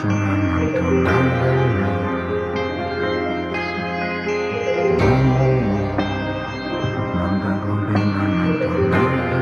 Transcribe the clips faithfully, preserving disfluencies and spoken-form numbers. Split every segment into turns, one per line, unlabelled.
вершина, нам туда дали. Нам до глубины, нам туда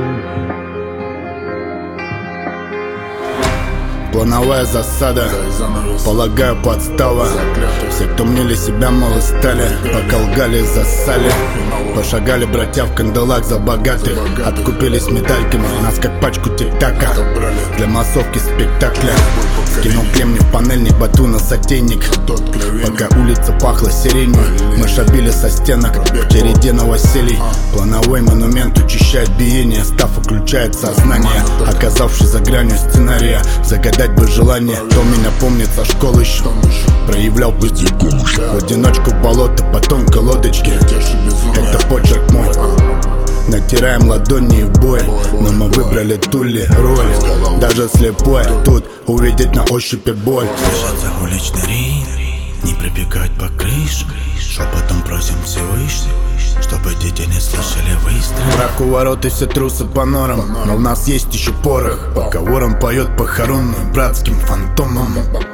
дали.
Плановая засада, полагаю, подстава. Все, кто мнили себя, мало стали, пока лгали, засали. Пошагали братья в кандалах за богатых, откупились медальками, нас как пачку тик-така. Для массовки спектакля скинул кремни в панельник, батуна сотейник. Пока улица пахла сиренью, мы шабили со стенок в череде новоселий. Плановой монумент учащает биение, став включает сознание. Оказавшись за гранью сценария, загадать бы желание. Кто меня помнит со школы еще проявлял бытийку в одиночку в болото по тонкой лодочке. Это почерк мой, натираем ладони в бой. Но мы выбрали ту ли роль, даже слепой тут увидеть на ощупь боль.
Держаться уличный ринг, не пробегать по крыше. Шепотом просим Всевышний, чтобы дети не слышали выстрелы.
Враг у ворот и все трусы по норам, но у нас есть еще порох. Пока ворон поет похоронную братским фантомом.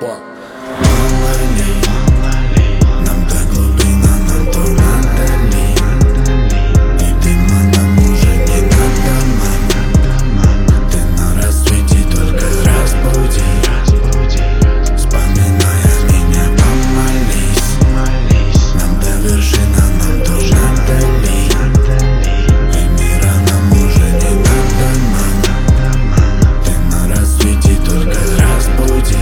Нам до глубины, нам туда дали. И дыма нам уже не надо, мама. Ты на рассвете только разбуди. Вспоминая меня, помолись. Нам до вершины, нам туда дали. И мира нам уже не надо, мама. Ты на рассвете только разбуди.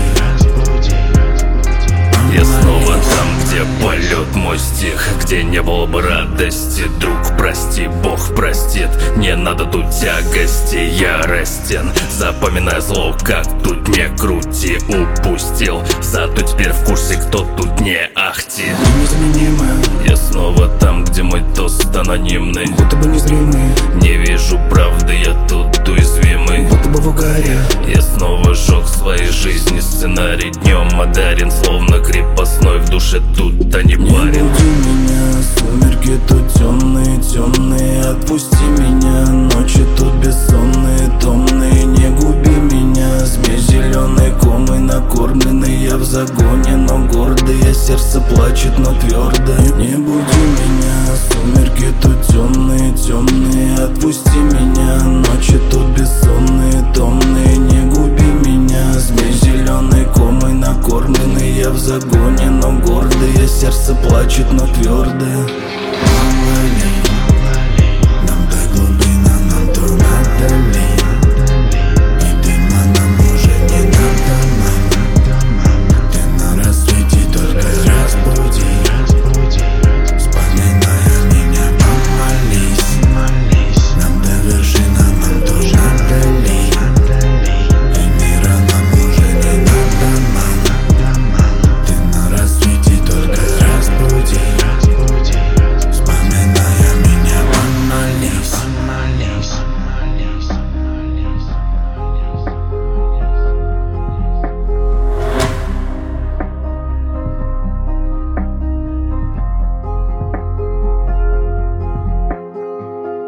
Я снова там, где полет мой стих, где не было бы радости. Друг, прости, Бог простит, не надо тут тягости. Я растен, запоминай зло, как тут не крути. Упустил, зато теперь в курсе, кто тут не ахти. Я снова там, где мой тост анонимный,
Будто бы незримый,
не вижу правды, я тут уязвимый.
будто бы в угаре.
Я снова жёг своей жизни сценарий. Днем одарен, словно крепостной, в душе тут, а не
Не
парень.
буди меня, сумерки тут темные, темные. Отпусти меня,